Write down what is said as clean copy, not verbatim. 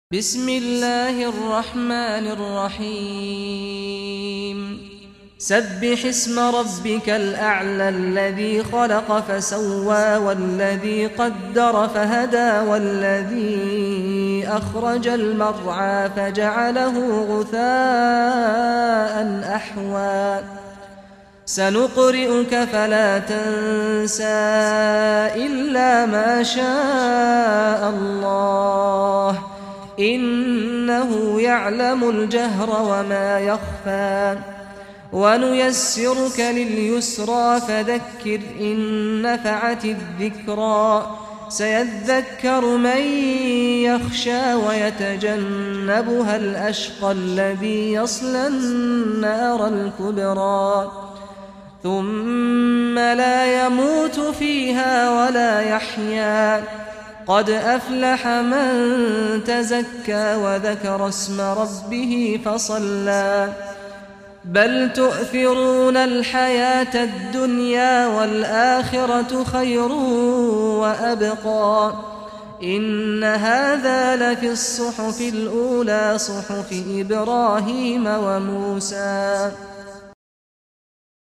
بسم الله الرحمن الرحيم سبح اسم ربك الأعلى الذي خلق فسوى والذي قدر فهدى والذي أخرج المرعى فجعله غثاء أحوى سنقرئك فلا تنسى إلا ما شاء الله إنه يعلم الجهر وما يخفى ونيسرك لليسرى فذكر إن نفعت الذكرى سيذكر من يخشى ويتجنبها الأشقى الذي يصلى النار الكبرى ثم لا يموت فيها ولا يحيا قد أفلح من تزكى وذكر اسم ربه فصلى بل تؤثرون الحياة الدنيا والآخرة خير وأبقى إن هذا لفي الصحف الأولى صحف إبراهيم وموسى